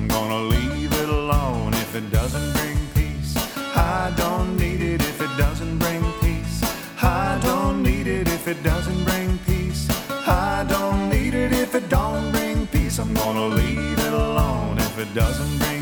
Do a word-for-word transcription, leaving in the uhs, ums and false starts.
I'm gonna leave it alone if it doesn't bring peace. I don't need it if it doesn't bring peace. I don't need it if it doesn't bring peace. I don't need it if it don't bring peace. I'm gonna leave it alone if it doesn't bring